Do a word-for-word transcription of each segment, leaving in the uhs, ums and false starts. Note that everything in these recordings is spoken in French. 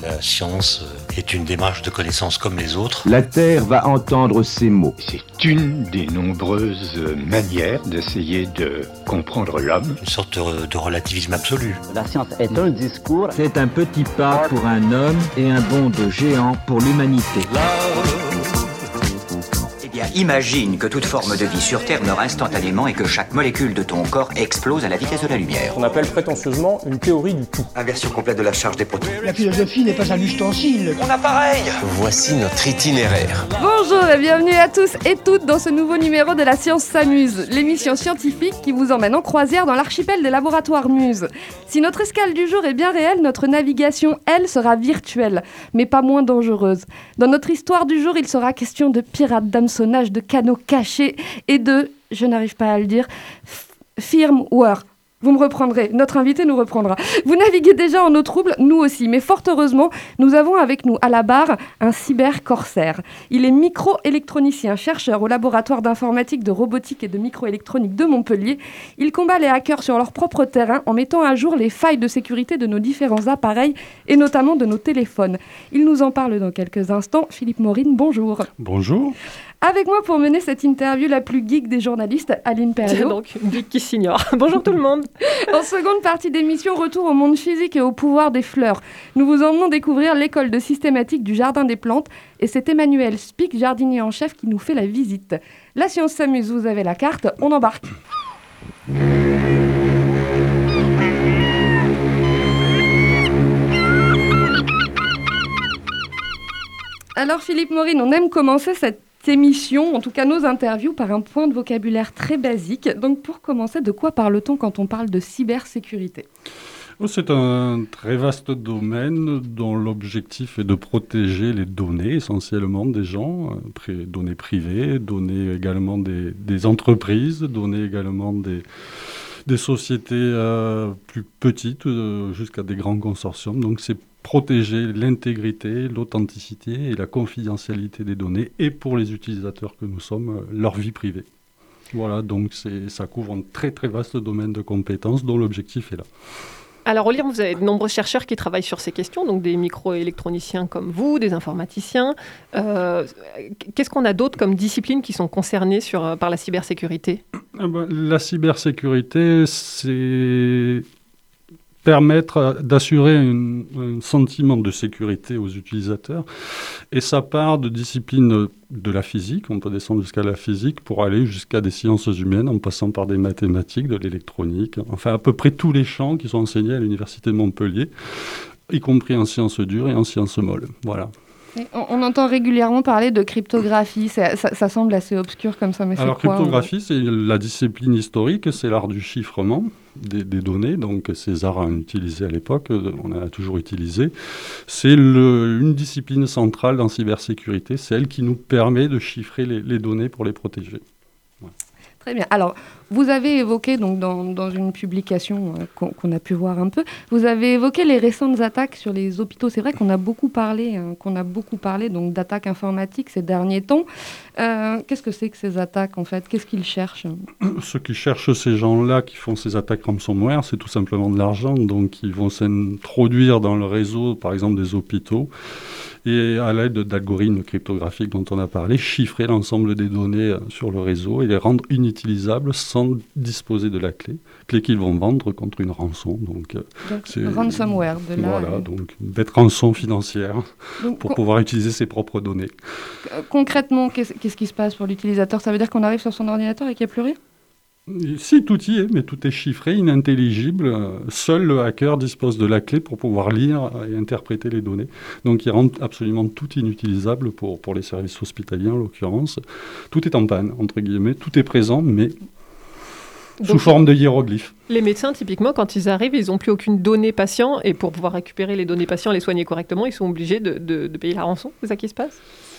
La science est une démarche de connaissance comme les autres. La Terre va entendre ces mots. C'est une des nombreuses manières d'essayer de comprendre l'homme. Une sorte de, de relativisme absolu. La science est un discours. C'est un petit pas pour un homme et un bond de géant pour l'humanité. Eh bien, imagine que toute forme de vie sur Terre meurt instantanément et que chaque molécule de ton corps explose à la vitesse de la lumière. On appelle prétentieusement une théorie du tout. Inversion complète de la charge des protons. La philosophie n'est pas un ustensile. Mon appareil. Voici notre itinéraire. Bonjour et bienvenue à tous et toutes dans ce nouveau numéro de La Science s'amuse, l'émission scientifique qui vous emmène en croisière dans l'archipel des laboratoires Muse. Si notre escale du jour est bien réelle, notre navigation, elle, sera virtuelle, mais pas moins dangereuse. Dans notre histoire du jour, il sera question de pirates, d'hameçonnage, de canaux cachés et de, je n'arrive pas à le dire, f- firmware. Vous me reprendrez, notre invité nous reprendra. Vous naviguez déjà en eau trouble, nous aussi, mais fort heureusement, nous avons avec nous à la barre un cybercorsaire. Il est microélectronicien, chercheur au laboratoire d'informatique, de robotique et de microélectronique de Montpellier. Il combat les hackers sur leur propre terrain en mettant à jour les failles de sécurité de nos différents appareils et notamment de nos téléphones. Il nous en parle dans quelques instants. Philippe Maureen, bonjour. Bonjour. Avec moi pour mener cette interview la plus geek des journalistes, Aline Perriot. Donc, une geek qui s'ignore. Bonjour tout le monde. En seconde partie d'émission, retour au monde physique et au pouvoir des fleurs. Nous vous emmenons découvrir l'école de systématique du Jardin des Plantes et c'est Emmanuel Spic, jardinier en chef, qui nous fait la visite. La science s'amuse, vous avez la carte, on embarque. Alors Philippe Maureen, on aime commencer cette émission, en tout cas nos interviews, par un point de vocabulaire très basique. Donc pour commencer, de quoi parle-t-on quand on parle de cybersécurité ? C'est un très vaste domaine dont l'objectif est de protéger les données essentiellement des gens, euh, données privées, données également des, des entreprises, données également des, des sociétés euh, plus petites euh, jusqu'à des grands consortiums. Donc c'est protéger l'intégrité, l'authenticité et la confidentialité des données et pour les utilisateurs que nous sommes, leur vie privée. Voilà, donc c'est, ça couvre un très très vaste domaine de compétences dont l'objectif est là. Alors au L I R, vous avez de nombreux chercheurs qui travaillent sur ces questions, donc des microélectroniciens comme vous, des informaticiens. Euh, qu'est-ce qu'on a d'autre comme disciplines qui sont concernées sur, par la cybersécurité ? Ah ben, la cybersécurité, c'est permettre d'assurer un, un sentiment de sécurité aux utilisateurs. Et ça part de disciplines de la physique, on peut descendre jusqu'à la physique pour aller jusqu'à des sciences humaines en passant par des mathématiques, de l'électronique, enfin à peu près tous les champs qui sont enseignés à l'Université de Montpellier, y compris en sciences dures et en sciences molles. Voilà. On, on entend régulièrement parler de cryptographie, ça, ça, ça semble assez obscur comme ça, mais Alors, c'est quoi ? Alors cryptographie, c'est la discipline historique, c'est l'art du chiffrement des, des données, donc César a utilisé à l'époque, on a toujours utilisé. C'est le, une discipline centrale dans cybersécurité, c'est elle qui nous permet de chiffrer les, les données pour les protéger. Ouais. Très bien. Alors, vous avez évoqué, donc, dans, dans une publication euh, qu'on, qu'on a pu voir un peu, vous avez évoqué les récentes attaques sur les hôpitaux. C'est vrai qu'on a beaucoup parlé, hein, qu'on a beaucoup parlé donc, d'attaques informatiques ces derniers temps. Euh, qu'est-ce que c'est que ces attaques, en fait ? Qu'est-ce qu'ils cherchent ? Ceux qui cherchent ces gens-là qui font ces attaques ransomware, c'est tout simplement de l'argent. Donc, ils vont s'introduire dans le réseau, par exemple, des hôpitaux, et à l'aide d'algorithmes cryptographiques dont on a parlé, chiffrer l'ensemble des données sur le réseau et les rendre inutilisables sans disposer de la clé, clé qu'ils vont vendre contre une rançon. Donc, donc c'est, ransomware, de là. Voilà, donc d'être rançon financière donc, pour con- pouvoir utiliser ses propres données. Euh, concrètement, qu'est-ce, qu'est-ce qui se passe pour l'utilisateur ? Ça veut dire qu'on arrive sur son ordinateur et qu'il n'y a plus rien ? Si, tout y est, mais tout est chiffré, inintelligible. Seul le hacker dispose de la clé pour pouvoir lire et interpréter les données. Donc, il rend absolument tout inutilisable pour, pour les services hospitaliers, en l'occurrence. Tout est en panne, entre guillemets. Tout est présent, mais donc, sous forme de hiéroglyphes. Les médecins, typiquement, quand ils arrivent, ils n'ont plus aucune donnée patient. Et pour pouvoir récupérer les données patients et les soigner correctement, ils sont obligés de, de, de payer la rançon. C'est ça qui se passe ?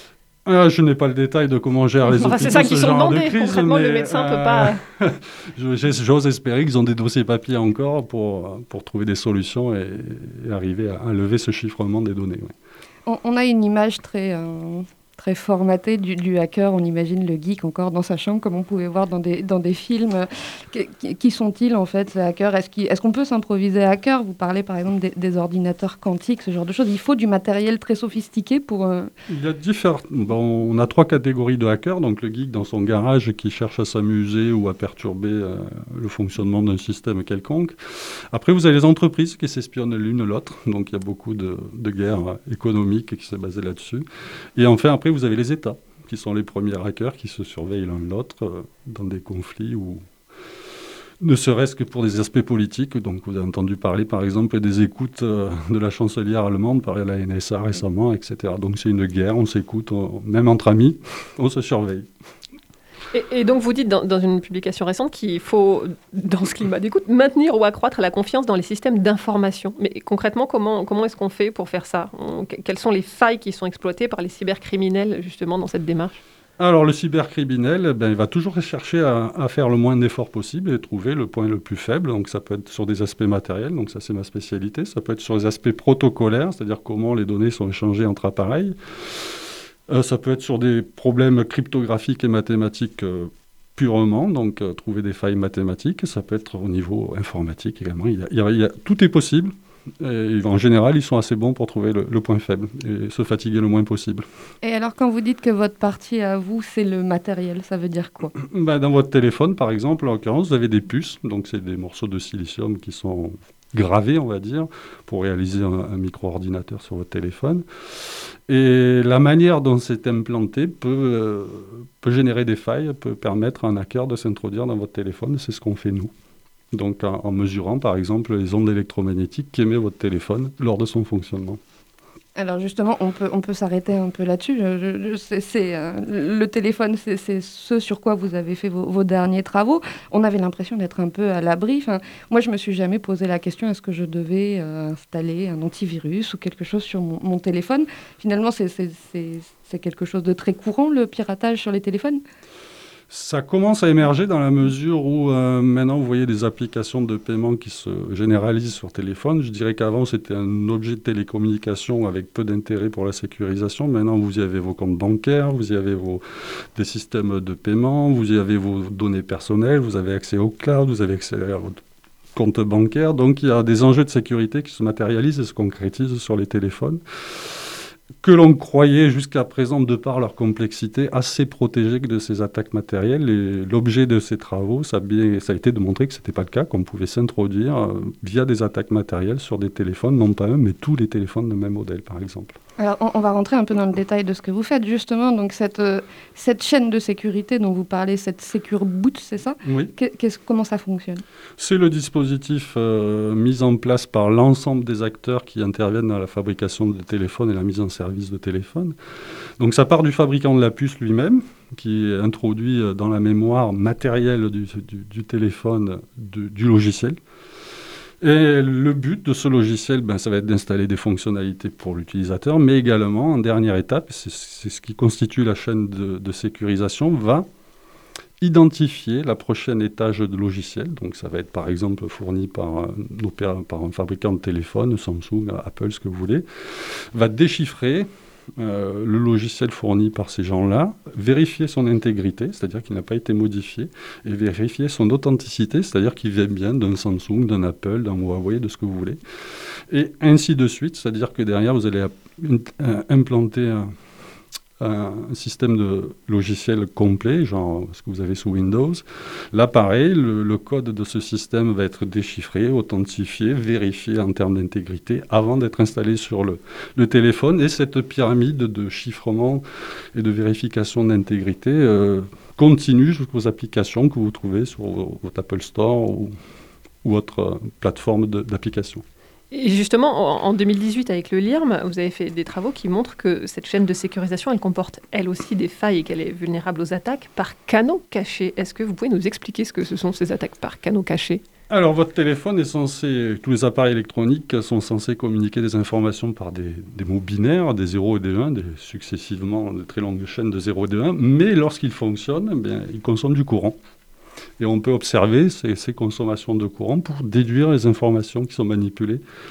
Ah, je n'ai pas le détail de comment gère les enfin, hôpitaux. C'est ça qu'ils ce sont genre demandés. De crise, concrètement, mais, le médecin ne euh, peut pas... J'ose espérer qu'ils ont des dossiers papier encore pour, pour trouver des solutions et, et arriver à, à lever ce chiffrement des données. Ouais. On, on a une image très... Euh... très formaté du, du hacker. On imagine le geek encore dans sa chambre, comme on pouvait voir dans des, dans des films. Qui, qui sont-ils en fait, ces hackers ? Est-ce, qu'il, est-ce qu'on peut s'improviser hacker ? Vous parlez par exemple des, des ordinateurs quantiques, ce genre de choses. Il faut du matériel très sophistiqué pour... Euh... Il y a différents... Bon, on a trois catégories de hackers. Donc le geek dans son garage qui cherche à s'amuser ou à perturber euh, le fonctionnement d'un système quelconque. Après, vous avez les entreprises qui s'espionnent l'une l'autre. Donc il y a beaucoup de, de guerres économiques qui s'est basée là-dessus. Et enfin, après, vous avez les États, qui sont les premiers hackers qui se surveillent l'un l'autre euh, dans des conflits ou ne serait-ce que pour des aspects politiques. Donc, vous avez entendu parler, par exemple, des écoutes euh, de la chancelière allemande par la N S A récemment, et cetera. Donc, c'est une guerre, on s'écoute, on, même entre amis, on se surveille. Et, et donc, vous dites dans, dans une publication récente qu'il faut, dans ce climat d'écoute, maintenir ou accroître la confiance dans les systèmes d'information. Mais concrètement, comment, comment est-ce qu'on fait pour faire ça ? on, Quelles sont les failles qui sont exploitées par les cybercriminels, justement, dans cette démarche ? Alors, le cybercriminel, ben, il va toujours chercher à, à faire le moins d'efforts possible et trouver le point le plus faible. Donc, ça peut être sur des aspects matériels, donc ça, c'est ma spécialité. Ça peut être sur les aspects protocolaires, c'est-à-dire comment les données sont échangées entre appareils. Euh, ça peut être sur des problèmes cryptographiques et mathématiques euh, purement, donc euh, trouver des failles mathématiques. Ça peut être au niveau informatique également. Il y a, il y a, il y a, tout est possible. Et en général, ils sont assez bons pour trouver le, le point faible et se fatiguer le moins possible. Et alors, quand vous dites que votre partie à vous, c'est le matériel, ça veut dire quoi ? Ben, dans votre téléphone, par exemple, en l'occurrence, vous avez des puces. Donc, c'est des morceaux de silicium qui sont gravés, on va dire, pour réaliser un, un micro-ordinateur sur votre téléphone. Et la manière dont c'est implanté peut, euh, peut générer des failles, peut permettre à un hacker de s'introduire dans votre téléphone. C'est ce qu'on fait, nous. Donc en, en mesurant par exemple les ondes électromagnétiques qu'émet votre téléphone lors de son fonctionnement. Alors justement, on peut, on peut s'arrêter un peu là-dessus. Je, je, c'est, c'est, euh, le téléphone, c'est, c'est ce sur quoi vous avez fait vos, vos derniers travaux. On avait l'impression d'être un peu à l'abri. Enfin, moi, je ne me suis jamais posé la question, est-ce que je devais euh, installer un antivirus ou quelque chose sur mon, mon téléphone ? Finalement, c'est, c'est, c'est, c'est quelque chose de très courant, le piratage sur les téléphones ? Ça commence à émerger dans la mesure où euh, maintenant vous voyez des applications de paiement qui se généralisent sur téléphone. Je dirais qu'avant c'était un objet de télécommunication avec peu d'intérêt pour la sécurisation. Maintenant vous y avez vos comptes bancaires, vous y avez vos, des systèmes de paiement, vous y avez vos données personnelles, vous avez accès au cloud, vous avez accès à votre compte bancaire. Donc il y a des enjeux de sécurité qui se matérialisent et se concrétisent sur les téléphones, que l'on croyait jusqu'à présent, de par leur complexité, assez protégés de ces attaques matérielles. Et l'objet de ces travaux, ça a, bien, ça a été de montrer que ce n'était pas le cas, qu'on pouvait s'introduire euh, via des attaques matérielles sur des téléphones, non pas un, mais tous les téléphones de même modèle, par exemple. Alors, on, on va rentrer un peu dans le détail de ce que vous faites, justement. Donc, cette, euh, cette chaîne de sécurité dont vous parlez, cette Secure Boot, c'est ça ? Oui. Qu'est-ce, comment ça fonctionne ? C'est le dispositif euh, mis en place par l'ensemble des acteurs qui interviennent dans la fabrication de téléphones et la mise en service de téléphones. Donc, ça part du fabricant de la puce lui-même, qui introduit dans la mémoire matérielle du, du, du téléphone du, du logiciel. Et le but de ce logiciel, ben, ça va être d'installer des fonctionnalités pour l'utilisateur, mais également, en dernière étape, c'est, c'est ce qui constitue la chaîne de, de sécurisation, va identifier la prochaine étage de logiciel. Donc ça va être par exemple fourni par un, opéra, par un fabricant de téléphone, Samsung, Apple, ce que vous voulez, va déchiffrer Euh, le logiciel fourni par ces gens-là, vérifier son intégrité, c'est-à-dire qu'il n'a pas été modifié, et vérifier son authenticité, c'est-à-dire qu'il vient bien d'un Samsung, d'un Apple, d'un Huawei, de ce que vous voulez. Et ainsi de suite, c'est-à-dire que derrière, vous allez euh, implanter un, un système de logiciel complet, genre ce que vous avez sous Windows. Là, pareil, le, le code de ce système va être déchiffré, authentifié, vérifié en termes d'intégrité avant d'être installé sur le, le téléphone. Et cette pyramide de chiffrement et de vérification d'intégrité euh, continue jusqu'aux applications que vous trouvez sur votre Apple Store ou, ou autre plateforme de, d'applications. Et justement, en deux mille dix-huit, avec le L I R M, vous avez fait des travaux qui montrent que cette chaîne de sécurisation, elle comporte elle aussi des failles et qu'elle est vulnérable aux attaques par canaux cachés. Est-ce que vous pouvez nous expliquer ce que ce sont ces attaques par canaux cachés ? Alors, votre téléphone est censé, tous les appareils électroniques sont censés communiquer des informations par des, des mots binaires, des zéro et des un, des, successivement de très longues chaînes de zéro et de un, mais lorsqu'ils fonctionnent, eh bien, ils consomment du courant. Et on peut observer ces, ces consommations de courant pour déduire les informations qui sont manipulées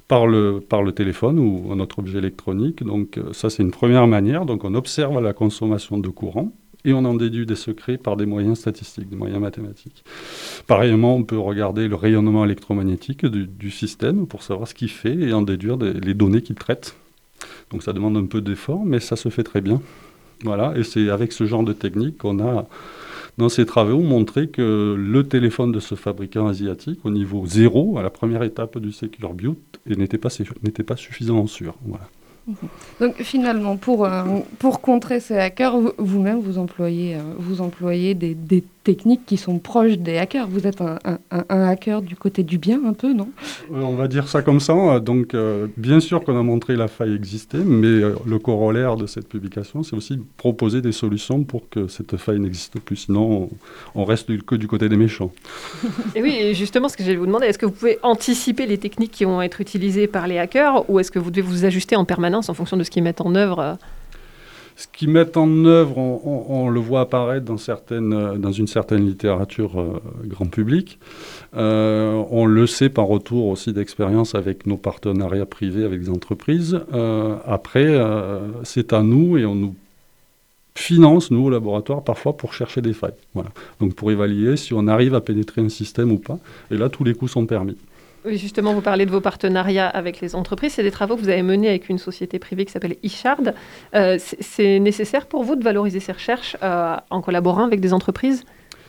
par le, par le téléphone ou un autre objet électronique. Donc ça, c'est une première manière. Donc on observe la consommation de courant et on en déduit des secrets par des moyens statistiques, des moyens mathématiques. Pareillement, on peut regarder le rayonnement électromagnétique du, du système pour savoir ce qu'il fait et en déduire des, les données qu'il traite. Donc ça demande un peu d'effort, mais ça se fait très bien. Voilà, et c'est avec ce genre de technique qu'on a, dans ces travaux, montré que le téléphone de ce fabricant asiatique, au niveau zéro, à la première étape du Secure Boot, n'était pas, n'était pas suffisamment sûr. Voilà. Donc finalement, pour, euh, pour contrer ces hackers, vous-même, vous employez, euh, vous employez des, des techniques qui sont proches des hackers. Vous êtes un, un, un hacker du côté du bien, un peu, non ? euh, On va dire ça comme ça. Donc, euh, bien sûr qu'on a montré la faille exister, mais euh, le corollaire de cette publication, c'est aussi proposer des solutions pour que cette faille n'existe plus. Sinon, on, on reste du, que du côté des méchants. Et oui, et justement, ce que j'allais vous demander, est-ce que vous pouvez anticiper les techniques qui vont être utilisées par les hackers, ou est-ce que vous devez vous ajuster en permanence en fonction de ce qu'ils mettent en œuvre ? Ce qu'ils mettent en œuvre, on, on, on le voit apparaître dans, certaines, dans une certaine littérature euh, grand public. Euh, on le sait par retour aussi d'expérience avec nos partenariats privés avec des entreprises. Euh, après, euh, c'est à nous et on nous finance, nous, au laboratoire, parfois pour chercher des failles. Voilà. Donc pour évaluer si on arrive à pénétrer un système ou pas. Et là, tous les coups sont permis. Oui, justement, vous parlez de vos partenariats avec les entreprises. C'est des travaux que vous avez menés avec une société privée qui s'appelle Ishard. Euh, c'est, c'est nécessaire pour vous de valoriser ces recherches euh, en collaborant avec des entreprises ?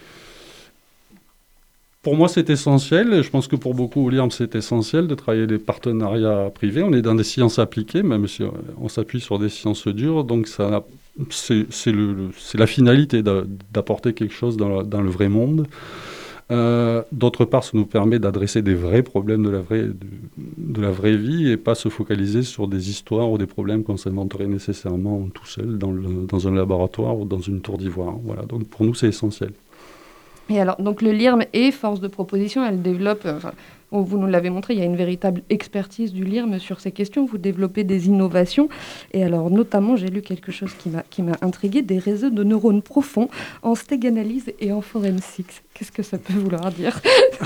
Pour moi, c'est essentiel. Je pense que pour beaucoup au L I R M, c'est essentiel de travailler des partenariats privés. On est dans des sciences appliquées, même si on s'appuie sur des sciences dures. Donc, ça, c'est, c'est, le, c'est la finalité d'apporter quelque chose dans, la, dans le vrai monde. Euh, d'autre part, ça nous permet d'adresser des vrais problèmes de la vraie, de, de la vraie vie et pas se focaliser sur des histoires ou des problèmes qu'on s'inventerait nécessairement tout seul dans, le, dans un laboratoire ou dans une tour d'ivoire. Voilà. Donc pour nous, c'est essentiel. Et alors, donc le L I R M est force de proposition, elle développe... Enfin, vous nous l'avez montré, il y a une véritable expertise du L I R M sur ces questions. Vous développez des innovations. Et alors, notamment, j'ai lu quelque chose qui m'a, qui m'a intrigué, des réseaux de neurones profonds en steganalyse et en forensics. Qu'est-ce que ça peut vouloir dire ?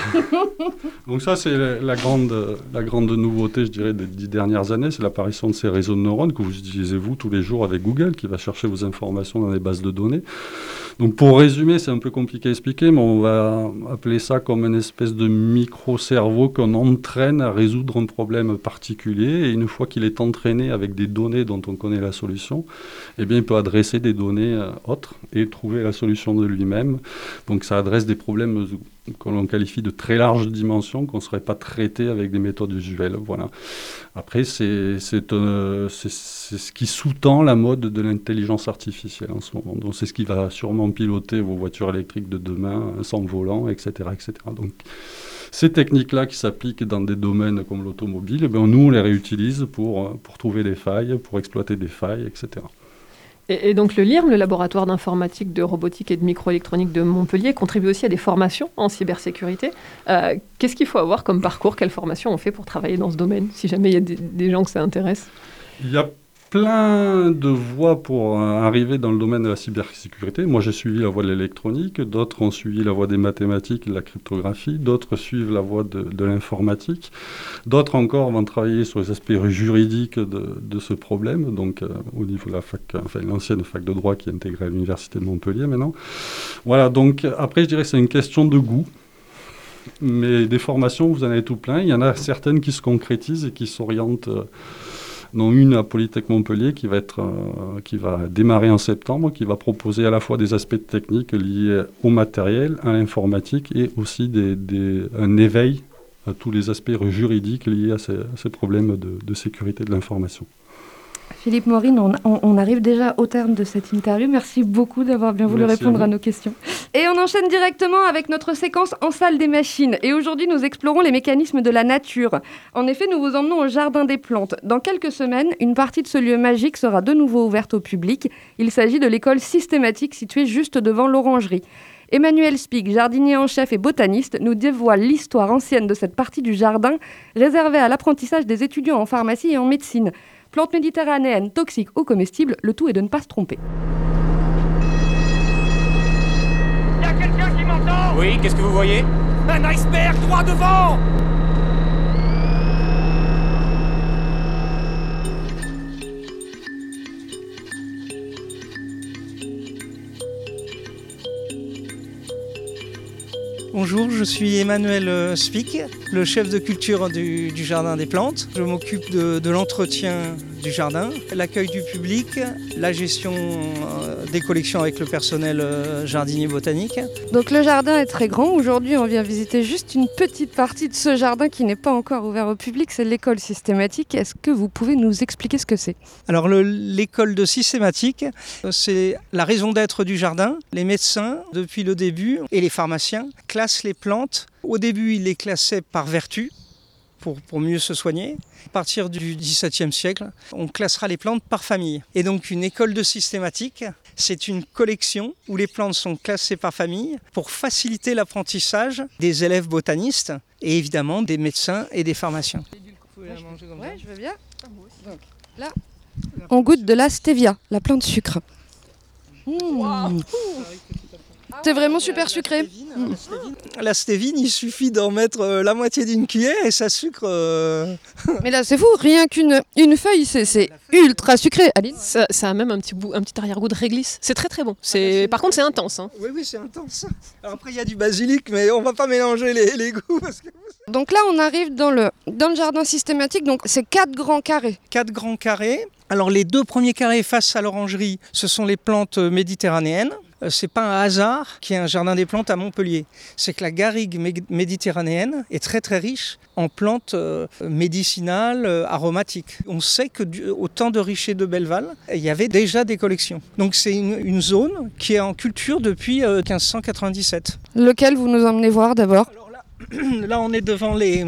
Donc ça, c'est la, la, grande, la grande nouveauté, je dirais, des dix dernières années. C'est l'apparition de ces réseaux de neurones que vous utilisez, vous, tous les jours avec Google, qui va chercher vos informations dans les bases de données. Donc pour résumer, c'est un peu compliqué à expliquer, mais on va appeler ça comme une espèce de micro-cerveau qu'on entraîne à résoudre un problème particulier. Et une fois qu'il est entraîné avec des données dont on connaît la solution, eh bien, il peut adresser des données euh, autres et trouver la solution de lui-même. Donc ça adresse des problèmes que l'on qualifie de très larges dimensions qu'on ne saurait pas traiter avec des méthodes usuelles. Voilà. Après, c'est, c'est, euh, c'est, c'est ce qui sous-tend la mode de l'intelligence artificielle en ce moment. Donc c'est ce qui va sûrement piloter vos voitures électriques de demain sans volant, et cetera, et cetera. Donc ces techniques-là qui s'appliquent dans des domaines comme l'automobile, eh bien, nous, on les réutilise pour, pour trouver des failles, pour exploiter des failles, et cetera. Et, et donc le L I R M, le laboratoire d'informatique, de robotique et de microélectronique de Montpellier, contribue aussi à des formations en cybersécurité. Euh, qu'est-ce qu'il faut avoir comme parcours ? Quelle formation on fait pour travailler dans ce domaine, si jamais il y a des, des gens que ça intéresse ? Il y a plein de voies pour euh, arriver dans le domaine de la cybersécurité. Moi, j'ai suivi la voie de l'électronique, d'autres ont suivi la voie des mathématiques et de la cryptographie, d'autres suivent la voie de, de l'informatique, d'autres encore vont travailler sur les aspects juridiques de, de ce problème, donc euh, au niveau de la fac, enfin l'ancienne fac de droit qui est intégrée à l'université de Montpellier maintenant. Voilà, donc après, je dirais que c'est une question de goût. Mais des formations, vous en avez tout plein. Il y en a certaines qui se concrétisent et qui s'orientent... Euh, dont une à Polytech Montpellier qui va, être, euh, qui va démarrer en septembre, qui va proposer à la fois des aspects techniques liés au matériel, à l'informatique et aussi des, des, un éveil à tous les aspects juridiques liés à ces, à ces problèmes de, de sécurité de l'information. Philippe Maureen, on, on, on arrive déjà au terme de cette interview. Merci beaucoup d'avoir bien voulu Merci répondre à, à nos questions. Et on enchaîne directement avec notre séquence en salle des machines. Et aujourd'hui, nous explorons les mécanismes de la nature. En effet, nous vous emmenons au Jardin des Plantes. Dans quelques semaines, une partie de ce lieu magique sera de nouveau ouverte au public. Il s'agit de l'école systématique située juste devant l'orangerie. Emmanuel Spig, jardinier en chef et botaniste, nous dévoile l'histoire ancienne de cette partie du jardin réservée à l'apprentissage des étudiants en pharmacie et en médecine. Plantes méditerranéennes, toxiques ou comestibles, le tout est de ne pas se tromper. Y a quelqu'un qui m'entend ? Oui, qu'est-ce que vous voyez ? Un iceberg droit devant ! Bonjour, je suis Emmanuel Spic, le chef de culture du, du Jardin des Plantes. Je m'occupe de, de l'entretien du jardin, l'accueil du public, la gestion euh, des collections avec le personnel euh, jardinier botanique. Donc le jardin est très grand. Aujourd'hui, on vient visiter juste une petite partie de ce jardin qui n'est pas encore ouvert au public. C'est l'école systématique. Est-ce que vous pouvez nous expliquer ce que c'est ? Alors le, l'école de systématique, c'est la raison d'être du jardin. Les médecins, depuis le début, et les pharmaciens classent les plantes. Au début, ils les classaient par vertu. Pour, pour mieux se soigner. À partir du dix-septième siècle, on classera les plantes par famille. Et donc une école de systématique, c'est une collection où les plantes sont classées par famille pour faciliter l'apprentissage des élèves botanistes et évidemment des médecins et des pharmaciens. Ouais, je veux bien. Donc, là, on goûte de la stevia, la plante sucre. Mmh. Wow. C'est vraiment super sucré. Mmh. La stévine, il suffit d'en mettre euh, la moitié d'une cuillère et ça sucre. Euh... Mais là, c'est fou, rien qu'une une feuille, c'est, c'est ultra sucré. Aline, ça, ça a même un petit, bout, un petit arrière-goût de réglisse. C'est très très bon. C'est... Par contre, c'est intense. Hein. Oui, oui, c'est intense. Alors après, il y a du basilic, mais on va pas mélanger les, les goûts. Parce que... Donc là, on arrive dans le, dans le jardin systématique. Donc c'est quatre grands carrés. Quatre grands carrés. Alors les deux premiers carrés face à l'orangerie, ce sont les plantes méditerranéennes. C'est pas un hasard qu'il y ait un jardin des plantes à Montpellier. C'est que la garrigue méditerranéenne est très très riche en plantes euh, médicinales, euh, aromatiques. On sait que du, au temps de Richer de Belleval, il y avait déjà des collections. Donc c'est une, une zone qui est en culture depuis euh, quinze cent quatre-vingt-dix-sept. Lequel vous nous emmenez voir d'abord ? Alors là, là, on est devant les...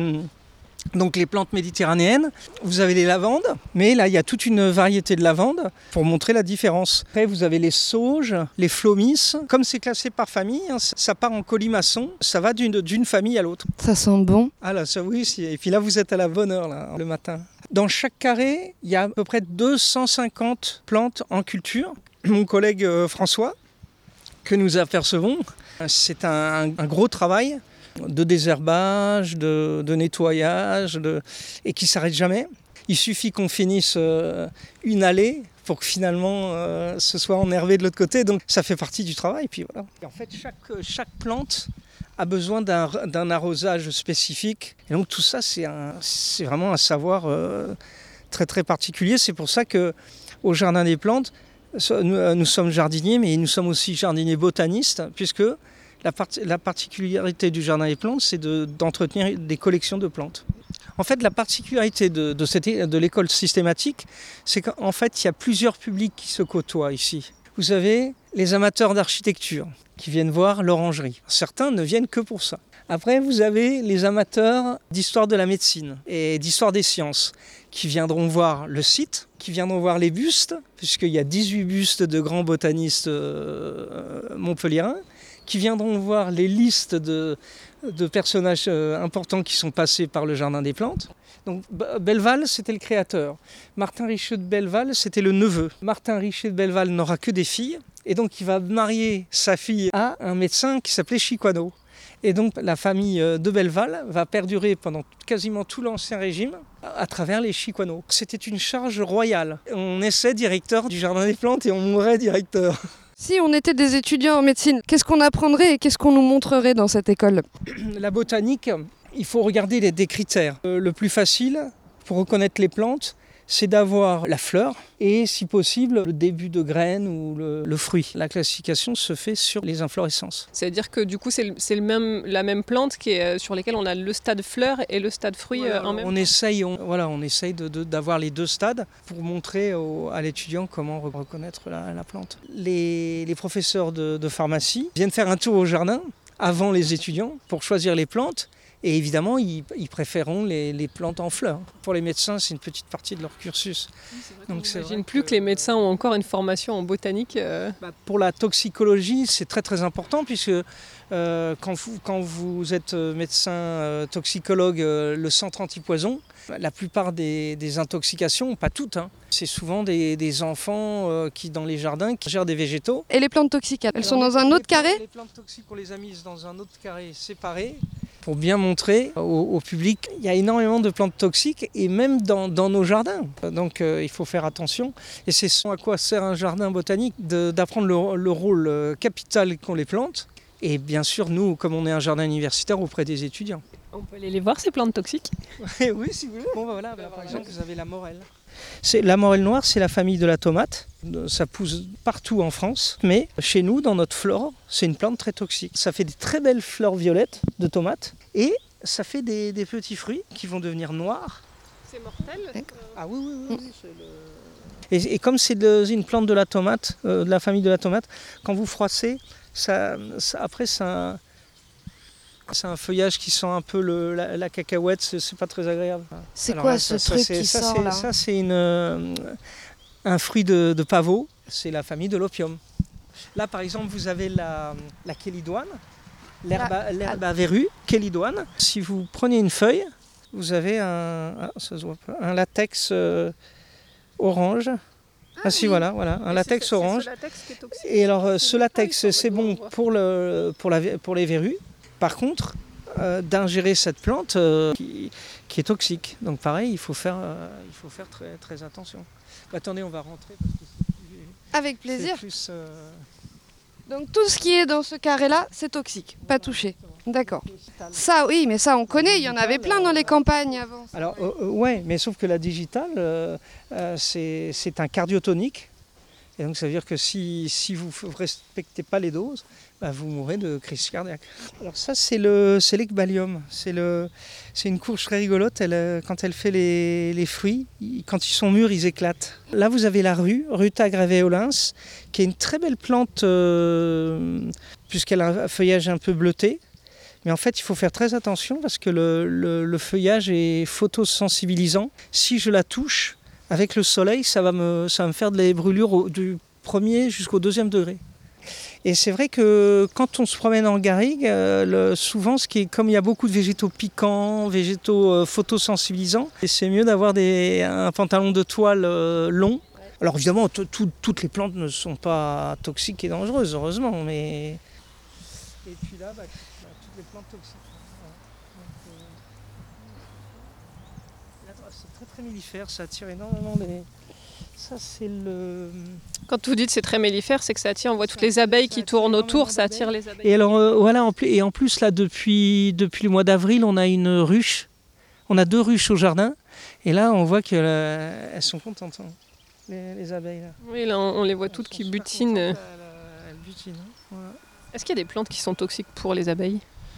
Donc les plantes méditerranéennes, vous avez les lavandes, mais là il y a toute une variété de lavandes pour montrer la différence. Après vous avez les sauges, les phlomis, comme c'est classé par famille, hein, ça part en colimaçon, ça va d'une, d'une famille à l'autre. Ça sent bon. Ah là, ça oui, et puis là vous êtes à la bonne heure là, le matin. Dans chaque carré, il y a à peu près deux cent cinquante plantes en culture. Mon collègue euh, François, que nous apercevons, c'est un, un gros travail de désherbage, de, de nettoyage, de... et qui ne s'arrête jamais. Il suffit qu'on finisse euh, une allée pour que finalement euh, ce soit enhervé de l'autre côté. Donc ça fait partie du travail. Puis voilà. Et en fait, chaque, chaque plante a besoin d'un, d'un arrosage spécifique. Et donc tout ça, c'est, un, c'est vraiment un savoir euh, très très particulier. C'est pour ça qu'au Jardin des Plantes, nous, nous sommes jardiniers, mais nous sommes aussi jardiniers botanistes, puisque La, part- la particularité du Jardin des Plantes, c'est de, d'entretenir des collections de plantes. En fait, la particularité de, de, cette, de l'école systématique, c'est qu'en fait, il y a plusieurs publics qui se côtoient ici. Vous avez les amateurs d'architecture qui viennent voir l'orangerie. Certains ne viennent que pour ça. Après, vous avez les amateurs d'histoire de la médecine et d'histoire des sciences qui viendront voir le site, qui viendront voir les bustes, puisqu'il y a dix-huit bustes de grands botanistes euh, montpelliérains, qui viendront voir les listes de, de personnages euh, importants qui sont passés par le Jardin des Plantes. Donc Belleval, c'était le créateur. Martin Richer de Belleval, c'était le neveu. Martin Richer de Belleval n'aura que des filles, et donc il va marier sa fille à un médecin qui s'appelait Chiquano. Et donc la famille de Belleval va perdurer pendant quasiment tout l'Ancien Régime à travers les Chiquano. C'était une charge royale. On naissait directeur du Jardin des Plantes et on mourrait directeur. Si on était des étudiants en médecine, qu'est-ce qu'on apprendrait et qu'est-ce qu'on nous montrerait dans cette école ? La botanique, il faut regarder les, des critères. Euh, le plus facile pour reconnaître les plantes, c'est d'avoir la fleur et, si possible, le début de graines ou le, le fruit. La classification se fait sur les inflorescences. C'est-à-dire que du coup, c'est, le, c'est le même, la même plante qui est, sur lesquelles on a le stade fleur et le stade fruit voilà, en même on temps. Essaye, on, voilà, on essaye de, de, d'avoir les deux stades pour montrer au, à l'étudiant comment reconnaître la, la plante. Les, les professeurs de, de pharmacie viennent faire un tour au jardin avant les étudiants pour choisir les plantes. Et évidemment, ils, ils préféreront les, les plantes en fleurs. Pour les médecins, c'est une petite partie de leur cursus. Oui, c'est vrai. Donc, j'imagine plus que... que les médecins ont encore une formation en botanique. Euh... Bah, pour la toxicologie, c'est très très important puisque euh, quand, vous, quand vous êtes médecin euh, toxicologue, euh, le centre antipoison, la plupart des, des intoxications, pas toutes, hein, c'est souvent des, des enfants euh, qui, dans les jardins, qui gèrent des végétaux. Et les plantes toxiques, elles Alors, sont dans les, un autre les, carré ? Les plantes toxiques, on les a mises dans un autre carré séparé. Pour bien montrer au, au public, il y a énormément de plantes toxiques et même dans, dans nos jardins. Donc euh, il faut faire attention. Et c'est ce à quoi sert un jardin botanique, de, d'apprendre le, le rôle capital qu'ont les plantes Et bien sûr, nous, comme on est un jardin universitaire, auprès des étudiants. On peut aller les voir, ces plantes toxiques? Oui, si vous voulez. Bon, bah, voilà, bah, par exemple, vous avez la morelle. C'est, la morelle noire, c'est la famille de la tomate. Ça pousse partout en France. Mais chez nous, dans notre flore, c'est une plante très toxique. Ça fait des très belles fleurs violettes de tomates. Et ça fait des, des petits fruits qui vont devenir noirs. C'est mortel? Ah oui, oui, oui. oui c'est le... et, et comme c'est de, une plante de la tomate, euh, de la famille de la tomate, quand vous froissez, ça, ça, après, ça... C'est un feuillage qui sent un peu le, la, la cacahuète, c'est, c'est pas très agréable. C'est Alors quoi là, ce ça, truc ça, qui ça, sort c'est, là Ça, c'est une, euh, un fruit de, de pavot, c'est la famille de l'opium. Là, par exemple, vous avez la, la kélidoine, l'herbe, à, l'herbe à verrues, kélidoine. Si vous prenez une feuille, vous avez un, ah, ça se voit pas, un latex euh, orange. Ah, ah si, oui. voilà, voilà, un latex c'est, orange. C'est ce latex qui est toxique. Et alors, euh, ce latex, c'est bon pour, le, pour, la, pour les verrues. Par contre, euh, d'ingérer cette plante euh, qui, qui est toxique. Donc pareil, il faut faire, euh, il faut faire très, très attention. Bah, attendez, on va rentrer parce que c'est plus, avec plaisir. C'est plus, euh... Donc tout ce qui est dans ce carré-là, c'est toxique, pas touché. D'accord. Ça, oui, mais ça on connaît, il y en avait plein dans les campagnes avant. Alors, euh, ouais, mais sauf que la digitale, euh, euh, c'est, c'est un cardiotonique. Et donc ça veut dire que si, si vous ne respectez pas les doses, bah, vous mourrez de crise cardiaque. Alors ça c'est, le, c'est l'Ecbalium, c'est, le, c'est une courge très rigolote, elle, quand elle fait les, les fruits, quand ils sont mûrs ils éclatent. Là vous avez la rue, Ruta graveolens, qui est une très belle plante euh, puisqu'elle a un feuillage un peu bleuté. Mais en fait il faut faire très attention parce que le, le, le feuillage est photosensibilisant. Si je la touche, avec le soleil, ça va me, ça va me faire des brûlures au, du premier jusqu'au deuxième degré. Et c'est vrai que quand on se promène en garrigue, euh, le, souvent, ce qui est, comme il y a beaucoup de végétaux piquants, végétaux euh, photosensibilisants, et c'est mieux d'avoir des, un pantalon de toile euh, long. Alors évidemment, t- t- toutes les plantes ne sont pas toxiques et dangereuses, heureusement, mais... Et puis là, bah, toutes les plantes toxiques. C'est très très mellifère, ça attire énormément les... Ça c'est le... Quand vous dites c'est très mellifère, c'est que ça attire, on voit toutes les abeilles qui tournent autour, ça attire les abeilles. Et alors euh, voilà, en plus, et en plus là depuis, depuis le mois d'avril, on a une ruche, on a deux ruches au jardin, et là on voit qu'elles euh, sont contentes, hein, les, les abeilles. Là. Oui, là on, on les voit toutes qui butinent. Elles, elles butinent, hein, voilà. Est-ce qu'il y a des plantes qui sont toxiques pour les abeilles?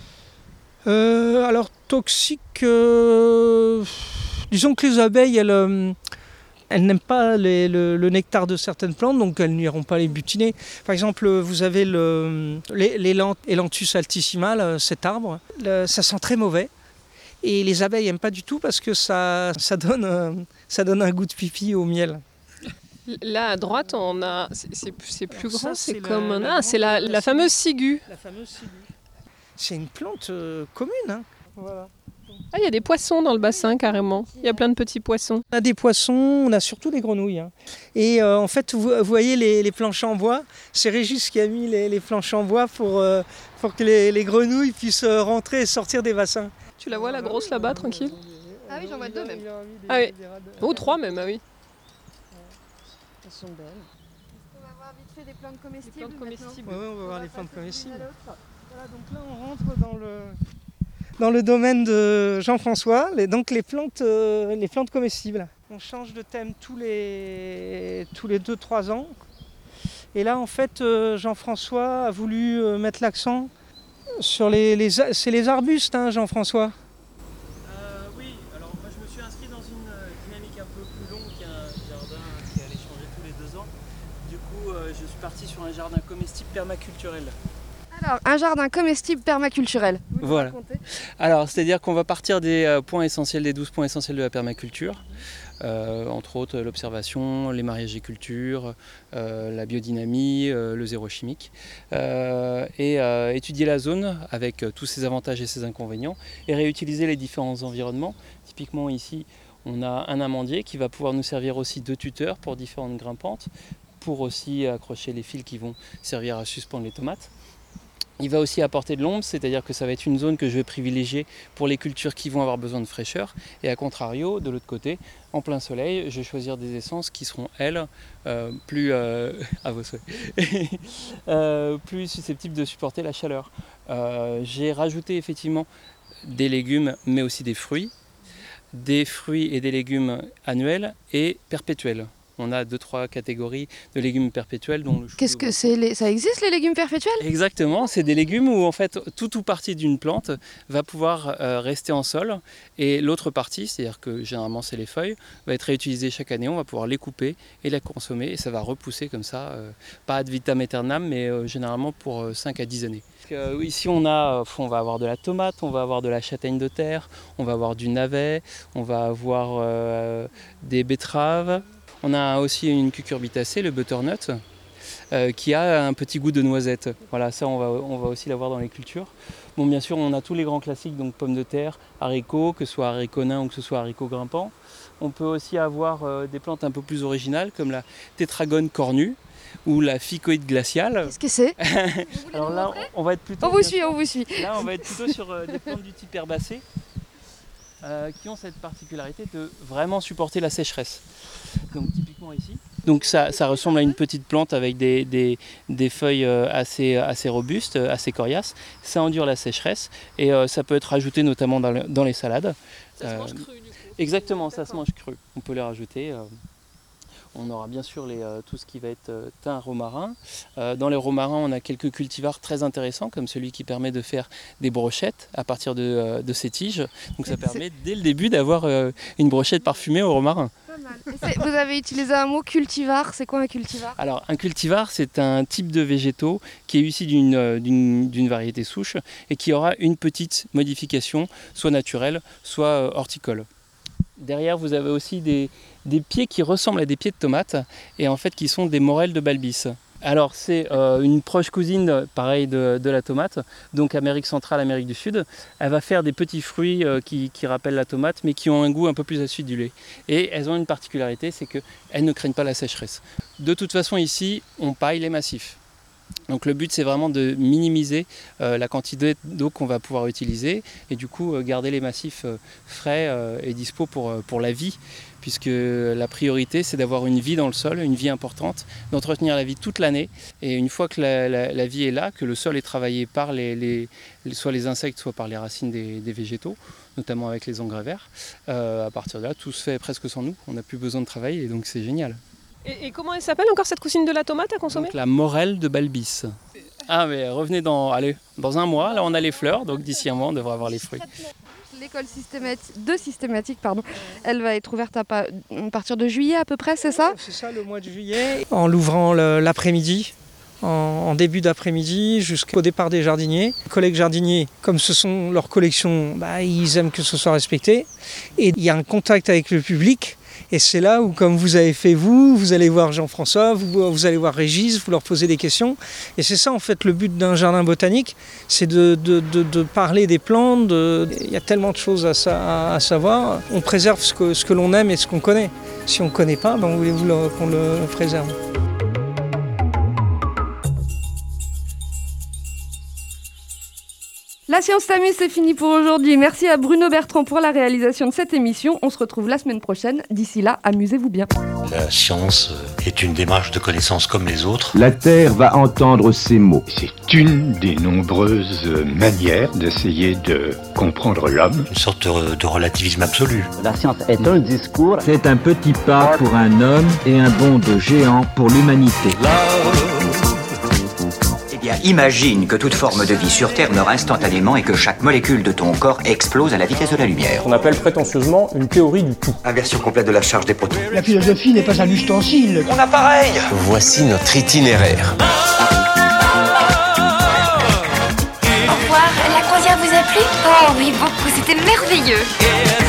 euh, Alors toxiques... Euh... Disons que les abeilles, elles, euh, elles n'aiment pas les, le, le nectar de certaines plantes, donc elles n'iront pas les butiner. Par exemple, vous avez le, l'Ailanthus altissima, cet arbre, le, ça sent très mauvais. Et les abeilles n'aiment pas du tout parce que ça, ça, donne, euh, ça donne un goût de pipi au miel. Là à droite, on a, c'est, c'est, c'est plus Alors grand, ça, c'est, c'est comme la, un... la Ah, c'est la, la, la fameuse ciguë. La fameuse ciguë. C'est une plante euh, commune, hein. Voilà. Ah, il y a des poissons dans le bassin carrément. Il y a plein de petits poissons. On a des poissons, on a surtout des grenouilles. Hein. Et euh, en fait, vous, vous voyez les, les planchers en bois. C'est Régis qui a mis les, les planchers en bois pour, euh, pour que les, les grenouilles puissent rentrer et sortir des bassins. Tu la vois la grosse là-bas, tranquille? Ah oui, j'en vois deux même. Ah oui, ou trois même, ah oui. Elles sont belles. On va voir vite fait des plantes comestibles. Des plantes comestibles. Oui, on va voir les plantes comestibles. Voilà, donc là on rentre dans le... Dans le domaine de Jean-François, les, donc les plantes, euh, les plantes comestibles. On change de thème tous les tous les deux trois ans. Et là, en fait, euh, Jean-François a voulu euh, mettre l'accent sur les, les c'est les arbustes, hein, Jean-François. Euh, oui, alors moi je me suis inscrit dans une dynamique un peu plus longue qu'un jardin qui allait changer tous les deux ans. Du coup, euh, je suis parti sur un jardin comestible permaculturel. Alors, un jardin comestible permaculturel. Vous voilà. Alors, c'est-à-dire qu'on va partir des euh, points essentiels, des douze points essentiels de la permaculture. Euh, entre autres l'observation, les mariagicultures, euh, la biodynamie, euh, le zéro chimique. Euh, et euh, étudier la zone avec euh, tous ses avantages et ses inconvénients et réutiliser les différents environnements. Typiquement ici, on a un amandier qui va pouvoir nous servir aussi de tuteur pour différentes grimpantes, pour aussi accrocher les fils qui vont servir à suspendre les tomates. Il va aussi apporter de l'ombre, c'est-à-dire que ça va être une zone que je vais privilégier pour les cultures qui vont avoir besoin de fraîcheur. Et à contrario, de l'autre côté, en plein soleil, je vais choisir des essences qui seront, elles, euh, plus, euh, à vos souhaits, euh, plus susceptibles de supporter la chaleur. Euh, j'ai rajouté effectivement des légumes, mais aussi des fruits, des fruits et des légumes annuels et perpétuels. On a deux, trois catégories de légumes perpétuels. Dont le chou. Qu'est-ce que c'est les... Ça existe les légumes perpétuels ? Exactement, c'est des légumes où en fait tout ou partie d'une plante va pouvoir euh, rester en sol et l'autre partie, c'est-à-dire que généralement c'est les feuilles, va être réutilisée chaque année. On va pouvoir les couper et les consommer et ça va repousser comme ça, euh, pas ad vitam aeternam, mais euh, généralement pour euh, cinq à dix années. Donc, euh, ici on a, on va avoir de la tomate, on va avoir de la châtaigne de terre, on va avoir du navet, on va avoir euh, des betteraves. On a aussi une cucurbitacée, le butternut, euh, qui a un petit goût de noisette. Voilà, ça on va, on va aussi l'avoir dans les cultures. Bon, bien sûr, on a tous les grands classiques, donc pommes de terre, haricots, que ce soit haricots nains ou que ce soit haricots grimpants. On peut aussi avoir euh, des plantes un peu plus originales, comme la tétragone cornue ou la ficoïde glaciale. Qu'est-ce que c'est? Alors là, on va être plutôt... On vous suit, on vous suit. Là, on va être plutôt sur euh, des plantes du type herbacées. Euh, qui ont cette particularité de vraiment supporter la sécheresse. Donc typiquement ici. Donc ça, ça ressemble à une petite plante avec des, des, des feuilles assez, assez robustes, assez coriaces. Ça endure la sécheresse et euh, ça peut être rajouté notamment dans, le, dans les salades. Ça euh, se mange cru du coup. Exactement, ça se mange cru. On peut les rajouter. Euh, On aura bien sûr les, euh, tout ce qui va être euh, thym, romarin. Euh, dans les romarins, on a quelques cultivars très intéressants, comme celui qui permet de faire des brochettes à partir de, euh, de ces tiges. Donc ça permet dès le début d'avoir euh, une brochette parfumée au romarin. Pas mal. Vous avez utilisé un mot cultivar. C'est quoi un cultivar? Alors un cultivar, c'est un type de végétaux qui est issu d'une, d'une, d'une variété souche et qui aura une petite modification, soit naturelle, soit euh, horticole. Derrière, vous avez aussi des, des pieds qui ressemblent à des pieds de tomates et en fait qui sont des morels de Balbis. Alors c'est euh, une proche cousine pareil de, de la tomate, donc Amérique centrale, Amérique du Sud. Elle va faire des petits fruits euh, qui, qui rappellent la tomate mais qui ont un goût un peu plus acidulé. Et elles ont une particularité, c'est qu'elles ne craignent pas la sécheresse. De toute façon ici, on paille les massifs. Donc le but c'est vraiment de minimiser euh, la quantité d'eau qu'on va pouvoir utiliser et du coup euh, garder les massifs euh, frais euh, et dispo pour, euh, pour la vie, puisque la priorité c'est d'avoir une vie dans le sol, une vie importante, d'entretenir la vie toute l'année et une fois que la, la, la vie est là, que le sol est travaillé par les, les, les, soit les insectes soit par les racines des, des végétaux, notamment avec les engrais verts, euh, à partir de là tout se fait presque sans nous, on n'a plus besoin de travail et donc c'est génial. Et, et comment elle s'appelle encore cette cousine de la tomate à consommer? Donc, la morelle de Balbis. Ah mais revenez dans, allez, dans un mois, là on a les fleurs, donc d'ici un mois on devrait avoir les fruits. L'école systématique, de systématique, pardon, elle va être ouverte à, pa- à partir de juillet à peu près, c'est ça? C'est ça, le mois de juillet. En l'ouvrant le, l'après-midi, en, en début d'après-midi, jusqu'au départ des jardiniers. Les collègues jardiniers, comme ce sont leurs collections, bah, ils aiment que ce soit respecté. Et il y a un contact avec le public. Et c'est là où, comme vous avez fait vous, vous allez voir Jean-François, vous, vous allez voir Régis, vous leur posez des questions. Et c'est ça en fait le but d'un jardin botanique, c'est de, de, de, de parler des plantes. De... Il y a tellement de choses à, sa, à savoir. On préserve ce que, ce que l'on aime et ce qu'on connaît. Si on ne connaît pas, ben, voulez-vous le, qu'on le préserve? La Science s'amuse, c'est fini pour aujourd'hui. Merci à Bruno Bertrand pour la réalisation de cette émission. On se retrouve la semaine prochaine. D'ici là, amusez-vous bien. La science est une démarche de connaissance comme les autres. La Terre va entendre ces mots. C'est une des nombreuses manières d'essayer de comprendre l'homme. Une sorte de relativisme absolu. La science est un discours. C'est un petit pas pour un homme et un bond de géant pour l'humanité. Eh bien, imagine que toute forme de vie sur Terre meurt instantanément et que chaque molécule de ton corps explose à la vitesse de la lumière. On appelle prétentieusement une théorie du tout. Inversion complète de la charge des protons. La philosophie n'est pas un ustensile. On a pareil. Voici notre itinéraire. Au revoir, la croisière vous a plu? Oh oui, beaucoup, c'était merveilleux.